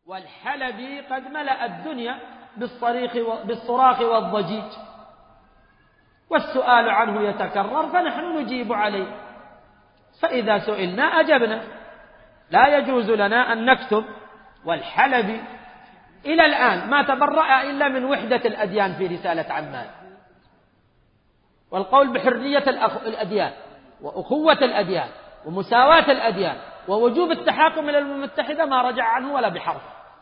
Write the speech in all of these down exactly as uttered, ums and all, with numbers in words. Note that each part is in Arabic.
والحلبي قد ملأ الدنيا بالصراخ والضجيج، والسؤال عنه يتكرر فنحن نجيب عليه، فإذا سئلنا أجبنا. لا يجوز لنا أن نكتب. والحلبي إلى الآن ما تبرأ إلا من وحدة الأديان في رسالة عمان، والقول بحرية الأديان وأخوة الأديان ومساواة الأديان ووجوب التحاكم إلى الأمم المتحدة ما رجع عنه ولا بحرف،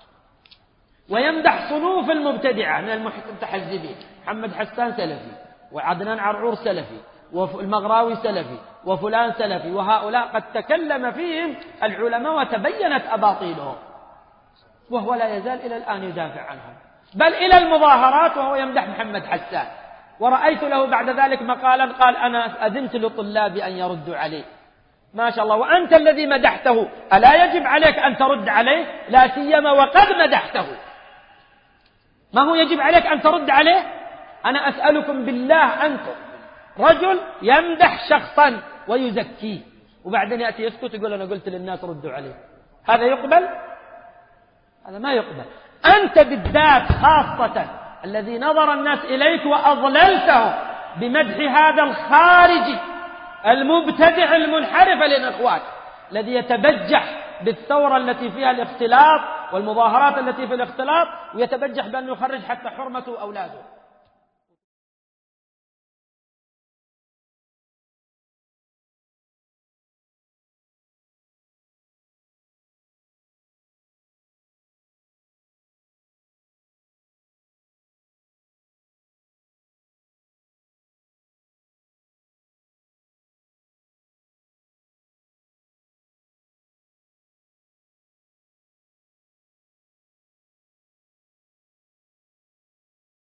ويمدح صنوف المبتدعة من المتحزبين. محمد حسان سلفي، وعدنان عرعور سلفي، والمغراوي سلفي، وفلان سلفي، وهؤلاء قد تكلم فيهم العلماء وتبينت أباطيلهم، وهو لا يزال إلى الآن يدافع عنهم، بل إلى المظاهرات وهو يمدح محمد حسان. ورأيت له بعد ذلك مقالا قال أنا أذنت لطلابي أن يردوا عليه. ما شاء الله، وأنت الذي مدحته ألا يجب عليك أن ترد عليه؟ لا سيما وقد مدحته، ما هو يجب عليك أن ترد عليه؟ أنا أسألكم بالله، أنتم رجل يمدح شخصا ويزكيه وبعدين يأتي يسكت يقول أنا قلت للناس ردوا عليه، هذا يقبل؟ هذا ما يقبل. أنت بالذات خاصة الذي نظر الناس إليك وأضللتهم بمدح هذا الخارجي المبتدع المنحرف للإخوان الذي يتبجح بالثورة التي فيها الاختلاط والمظاهرات التي في الاختلاط، ويتبجح بأن يخرج حتى حرمة أولاده.